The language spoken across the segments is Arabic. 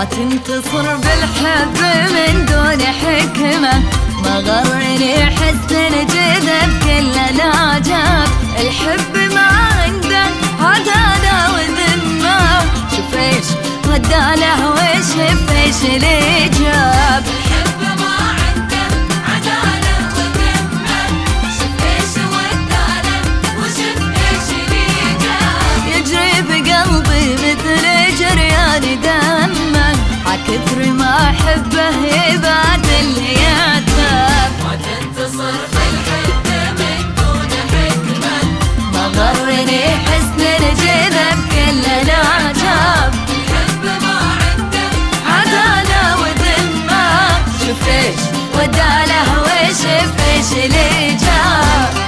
ما تنتصر بالحب من دون حكمة، ما غرني حسن جذب كل العجب، الحب ما عنده عدالة وذمة، شوف ايش ردى له وشوف ايش اللي جاب. كثر ما احبه يبعد اللي يعتاب، ما تنتصر بالحب من دون حكمة، ما غرني حسن الجذب كل العجب، الحب ما عنده عدالة وذمة، شوف ايش ودى له وشوف ايش اللي جاب.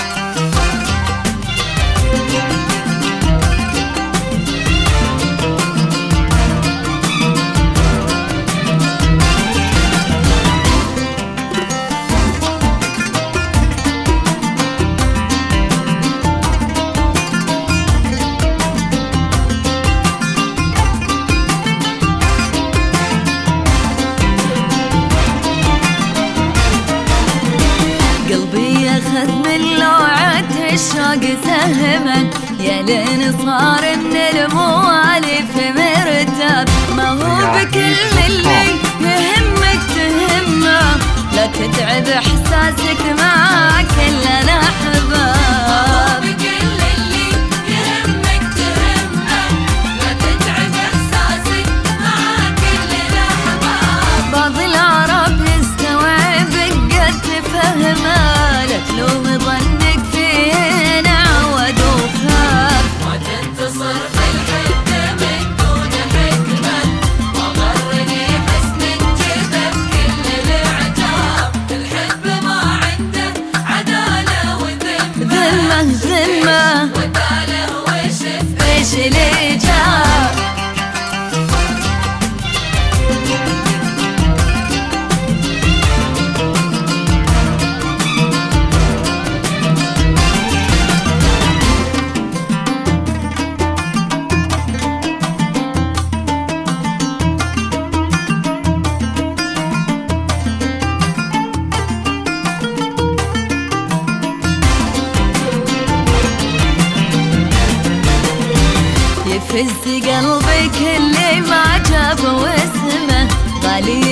أخذ من لوعة الشوق سهما، يا لين صار من الموالف مرتب، ما هو بكل اللي يهمك تهمه، لا تتعب إحساسك مع كل الأحباب، بكل اللي يهمك تهمه، لا تتعب إحساسك مع كل الأحباب. بعض العرب يستوعب قد تفهمه، تلوم ظنك فينا عود وخاب، ما تنتصر بالحب من دون حكمة، ما غرني حسن جذب كل الإعجاب، الحب ما عنده عدالة وذمة، ذمة ودى له وشوف ايش اللي جاب. يفز قلبي كل ما جاب واسمه، غالي